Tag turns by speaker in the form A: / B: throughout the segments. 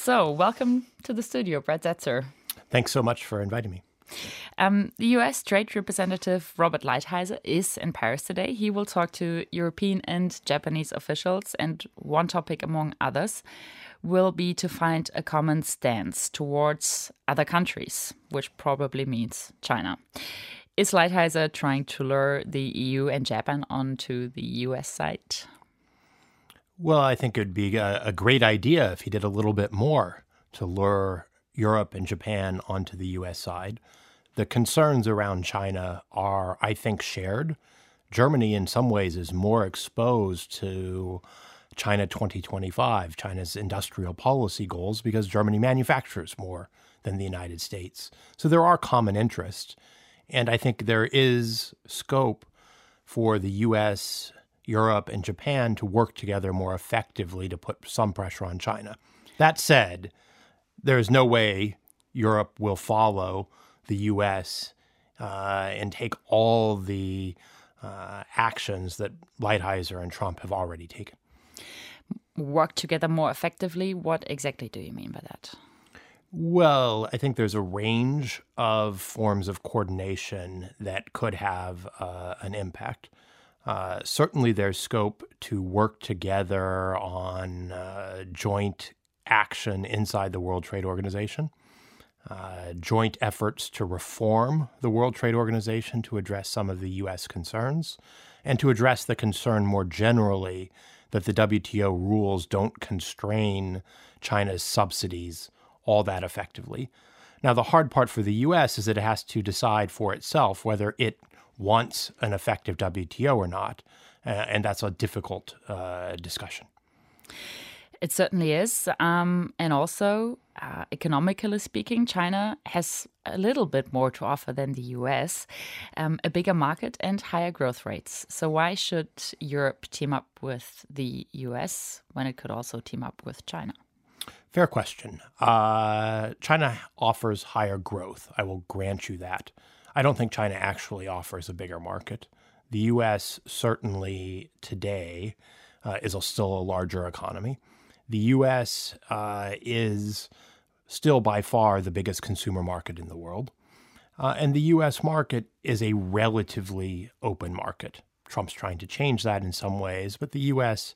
A: So, welcome to the studio, Brett Setzer.
B: Thanks so much for inviting me.
A: The US Trade Representative Robert Lighthizer is in Paris today. He will talk to European and Japanese officials, and one topic among others will be to find a common stance towards other countries, which probably means China. Is Lighthizer trying to lure the EU and Japan onto the US side?
B: Well, I think it would be a great idea if he did a little bit more to lure Europe and Japan onto the U.S. side. The concerns around China are, I think, shared. Germany, in some ways, is more exposed to China 2025, China's industrial policy goals, because Germany manufactures more than the United States. So there are common interests. And I think there is scope for the U.S., Europe, and Japan to work together more effectively to put some pressure on China. That said, there is no way Europe will follow the U.S. And take all the actions that Lighthizer and Trump have already taken.
A: Work together more effectively? What exactly do you mean by that?
B: Well, I think there's a range of forms of coordination that could have an impact. Certainly, there's scope to work together on joint action inside the World Trade Organization, joint efforts to reform the World Trade Organization to address some of the U.S. concerns, and to address the concern more generally that the WTO rules don't constrain China's subsidies all that effectively. Now, the hard part for the U.S. is that it has to decide for itself whether it wants an effective WTO or not, and that's a difficult discussion.
A: It certainly is. And also, economically speaking, China has a little bit more to offer than the US, a bigger market and higher growth rates. So why should Europe team up with the US when it could also team up with China?
B: Fair question. China offers higher growth. I will grant you that. I don't think China actually offers a bigger market. The U.S. certainly today is still a larger economy. The U.S. is still by far the biggest consumer market in the world. And the U.S. market is a relatively open market. Trump's trying to change that in some ways, but the U.S.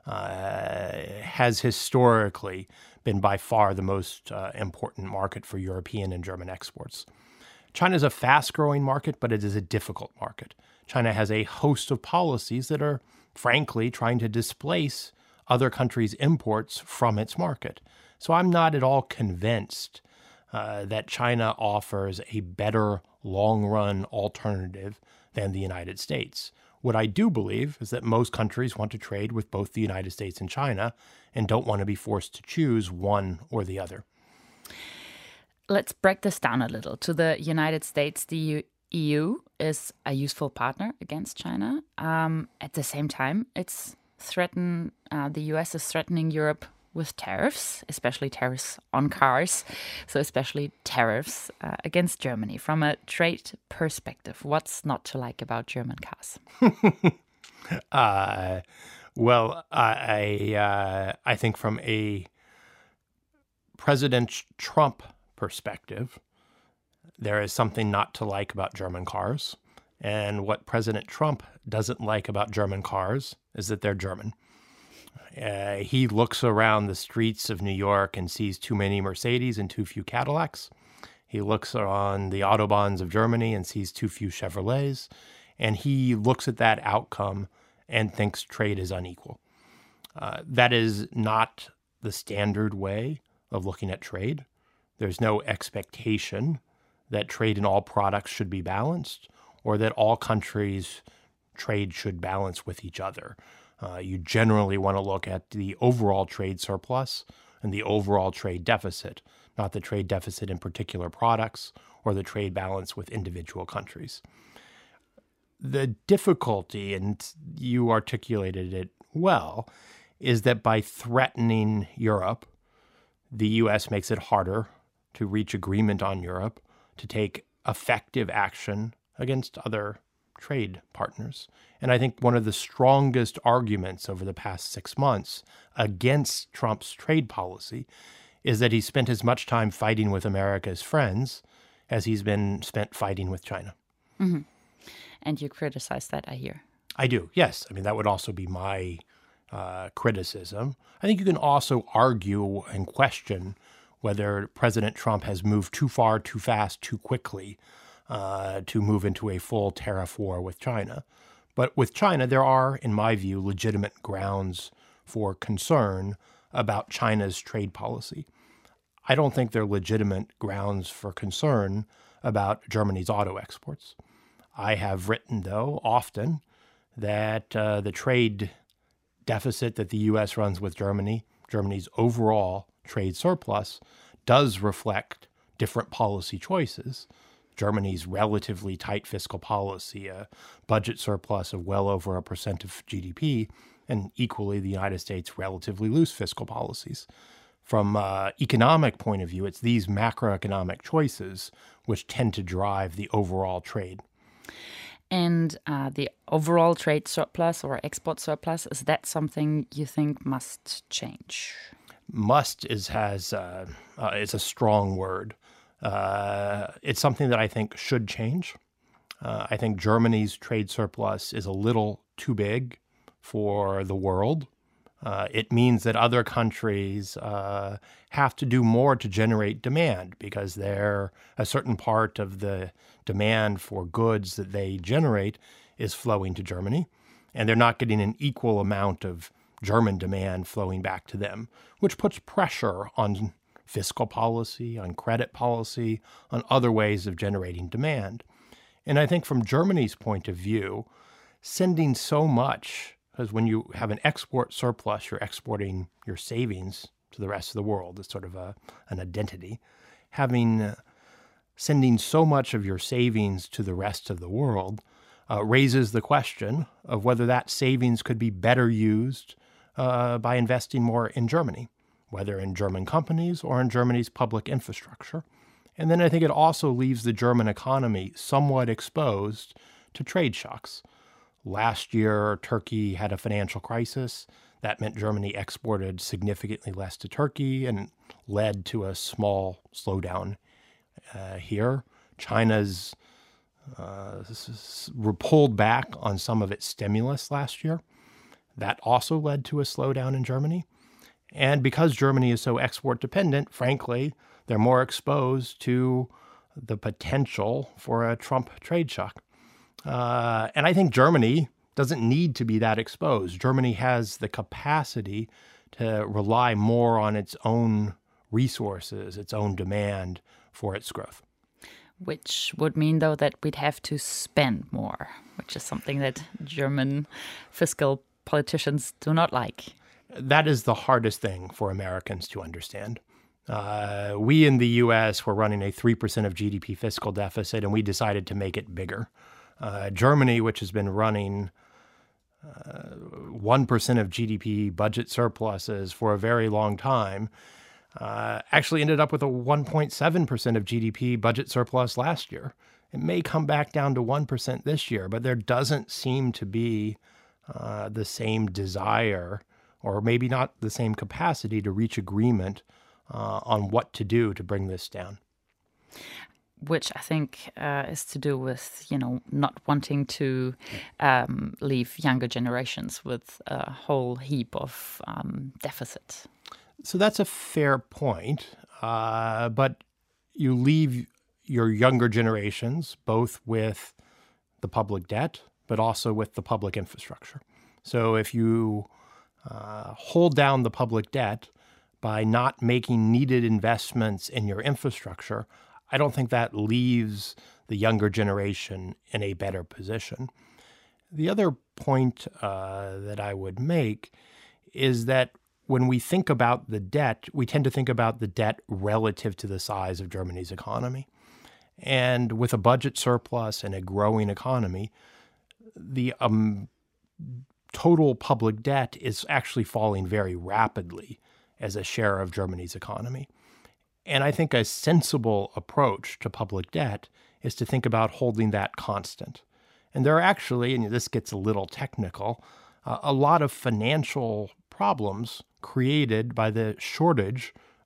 B: Has historically been by far the most important market for European and German exports. China is a fast-growing market, but it is a difficult market. China has a host of policies that are, frankly, trying to displace other countries' imports from its market. So I'm not at all convinced that China offers a better long-run alternative than the United States. What I do believe is that most countries want to trade with both the United States and China and don't want to be forced to choose one or the other.
A: Let's break this down a little. To the United States, the EU is a useful partner against China. At the same time, the US is threatening Europe with tariffs, especially tariffs on cars. So especially tariffs against Germany. From a trade perspective, what's not to like about German cars?
B: Well, I think from a President Trump perspective, there is something not to like about German cars. And what President Trump doesn't like about German cars is that they're German. He looks around the streets of New York and sees too many Mercedes and too few Cadillacs. He looks on the Autobahns of Germany and sees too few Chevrolets. And he looks at that outcome and thinks trade is unequal. That is not the standard way of looking at trade. There's no expectation that trade in all products should be balanced or that all countries' trade should balance with each other. You generally want to look at the overall trade surplus and the overall trade deficit, not the trade deficit in particular products or the trade balance with individual countries. The difficulty, and you articulated it well, is that by threatening Europe, the U.S. makes it harder to reach agreement on Europe, to take effective action against other trade partners. And I think one of the strongest arguments over the past 6 months against Trump's trade policy is that he spent as much time fighting with America's friends as he's been spent fighting with China.
A: Mm-hmm. And you criticize that, I hear.
B: I do, yes. I mean, that would also be my criticism. I think you can also argue and question whether President Trump has moved too far, too fast, too quickly to move into a full tariff war with China. But with China, there are, in my view, legitimate grounds for concern about China's trade policy. I don't think there are legitimate grounds for concern about Germany's auto exports. I have written, though, often that the trade deficit that the U.S. runs with Germany, Germany's overall trade surplus, does reflect different policy choices. Germany's relatively tight fiscal policy, a budget surplus of well over 1% of GDP, and equally the United States' relatively loose fiscal policies. From an economic point of view, it's these macroeconomic choices which tend to drive the overall trade.
A: And the overall trade surplus or export surplus, is that something you think must change?
B: Must is a strong word. It's something that I think should change. I think Germany's trade surplus is a little too big for the world. It means that other countries have to do more to generate demand because a certain part of the demand for goods that they generate is flowing to Germany, and they're not getting an equal amount of German demand flowing back to them, which puts pressure on fiscal policy, on credit policy, on other ways of generating demand. And I think from Germany's point of view, sending so much, because when you have an export surplus, you're exporting your savings to the rest of the world. It's sort of an identity. Sending so much of your savings to the rest of the world raises the question of whether that savings could be better used by investing more in Germany, whether in German companies or in Germany's public infrastructure. And then I think it also leaves the German economy somewhat exposed to trade shocks. Last year, Turkey had a financial crisis. That meant Germany exported significantly less to Turkey and led to a small slowdown here. China's pulled back on some of its stimulus last year. That also led to a slowdown in Germany. And because Germany is so export dependent, frankly, they're more exposed to the potential for a Trump trade shock. And I think Germany doesn't need to be that exposed. Germany has the capacity to rely more on its own resources, its own demand for its growth.
A: Which would mean, though, that we'd have to spend more, which is something that German fiscal politicians do not like.
B: That is the hardest thing for Americans to understand. We in the U.S. were running a 3% of GDP fiscal deficit, and we decided to make it bigger. Germany, which has been running 1% of GDP budget surpluses for a very long time, actually ended up with a 1.7% of GDP budget surplus last year. It may come back down to 1% this year, but there doesn't seem to be the same desire or maybe not the same capacity to reach agreement on what to do to bring this down.
A: Which I think is to do with, not wanting to leave younger generations with a whole heap of deficit.
B: So that's a fair point, but you leave your younger generations both with the public debt, but also with the public infrastructure. So if you hold down the public debt by not making needed investments in your infrastructure, I don't think that leaves the younger generation in a better position. The other point that I would make is that when we think about the debt, we tend to think about the debt relative to the size of Germany's economy. And with a budget surplus and a growing economy, the total public debt is actually falling very rapidly as a share of Germany's economy. And I think a sensible approach to public debt is to think about holding that constant. And there are actually, and this gets a little technical, a lot of financial problems created by the shortage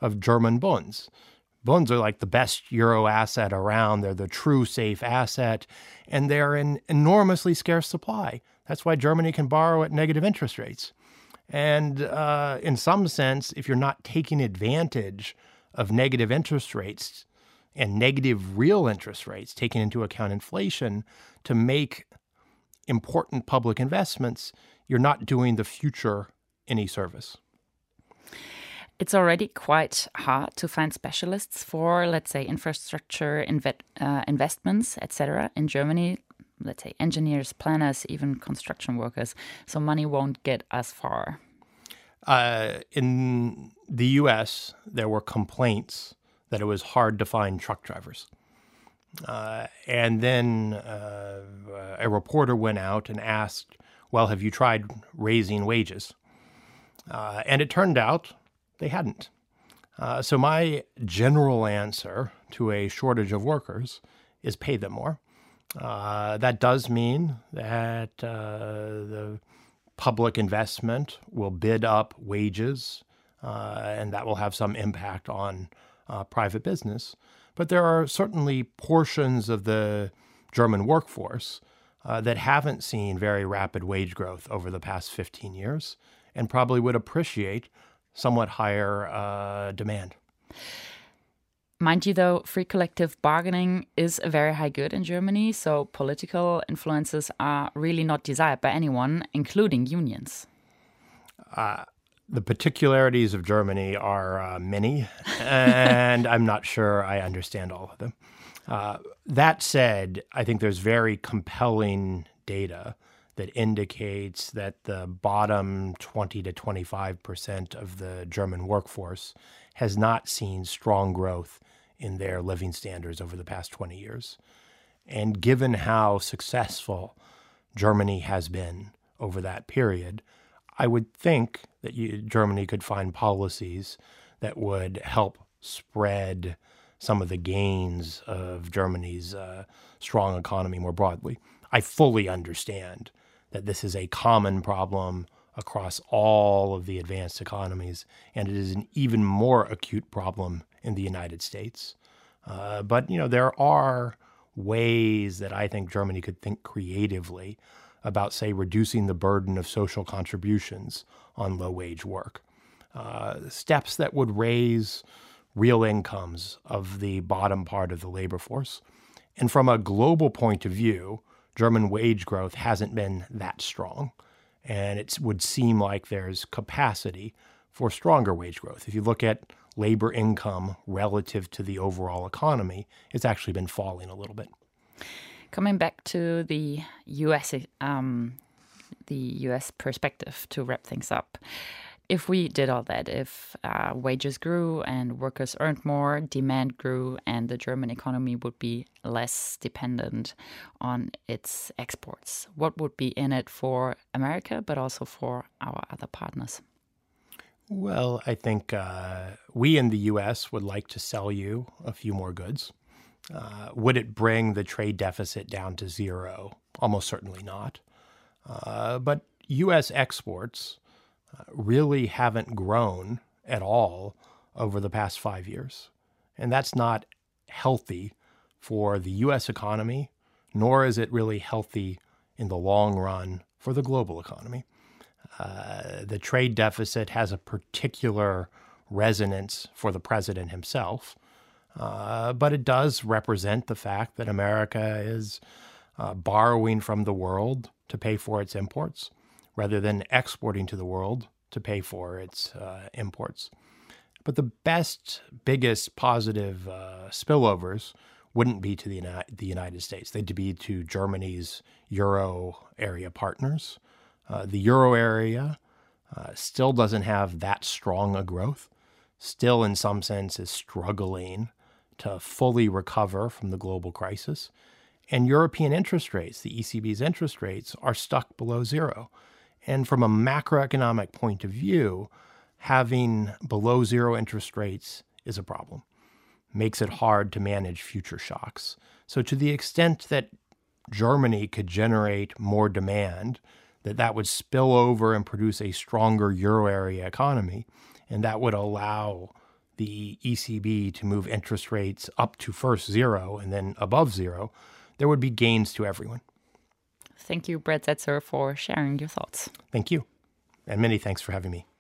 B: of German bonds. Bonds are like the best euro asset around. They're the true safe asset, and they're in enormously scarce supply. That's why Germany can borrow at negative interest rates. And in some sense, if you're not taking advantage of negative interest rates and negative real interest rates, taking into account inflation, to make important public investments, you're not doing the future any service.
A: It's already quite hard to find specialists for, let's say, infrastructure investments, etc. in Germany. Let's say engineers, planners, even construction workers. So money won't get as far.
B: In the U.S., there were complaints that it was hard to find truck drivers. And then a reporter went out and asked, well, have you tried raising wages? And it turned out they hadn't. So my general answer to a shortage of workers is pay them more. That does mean that the public investment will bid up wages, and that will have some impact on private business. But there are certainly portions of the German workforce that haven't seen very rapid wage growth over the past 15 years and probably would appreciate somewhat higher demand.
A: Mind you, though, free collective bargaining is a very high good in Germany, so political influences are really not desired by anyone, including unions.
B: The particularities of Germany are many, and I'm not sure I understand all of them. That said, I think there's very compelling data that indicates that the bottom 20 to 25% of the German workforce has not seen strong growth in their living standards over the past 20 years. And given how successful Germany has been over that period, I would think that Germany could find policies that would help spread some of the gains of Germany's strong economy more broadly. I fully understand that this is a common problem across all of the advanced economies, and it is an even more acute problem in the United States. But, there are ways that I think Germany could think creatively about, say, reducing the burden of social contributions on low-wage work. Steps that would raise real incomes of the bottom part of the labor force. And from a global point of view, German wage growth hasn't been that strong. And it would seem like there's capacity for stronger wage growth. If you look at labor income relative to the overall economy, it's actually been falling a little bit.
A: Coming back to the U.S. Perspective to wrap things up. If we did all that, if wages grew and workers earned more, demand grew, and the German economy would be less dependent on its exports, what would be in it for America, but also for our other partners?
B: Well, I think we in the U.S. would like to sell you a few more goods. Would it bring the trade deficit down to zero? Almost certainly not. But U.S. exports really haven't grown at all over the past 5 years. And that's not healthy for the U.S. economy, nor is it really healthy in the long run for the global economy. The trade deficit has a particular resonance for the president himself, but it does represent the fact that America is borrowing from the world to pay for its imports, rather than exporting to the world to pay for its imports. But the biggest positive spillovers wouldn't be to the United States. They'd be to Germany's Euro area partners. The Euro area still doesn't have that strong a growth, still in some sense is struggling to fully recover from the global crisis. And European interest rates, the ECB's interest rates, are stuck below zero. And from a macroeconomic point of view, having below zero interest rates is a problem. Makes it hard to manage future shocks. So to the extent that Germany could generate more demand, that would spill over and produce a stronger euro area economy, and that would allow the the ECB to move interest rates up to first zero and then above zero, there would be gains to everyone.
A: Thank you, Brett Setzer, for sharing your thoughts.
B: Thank you. And many thanks for having me.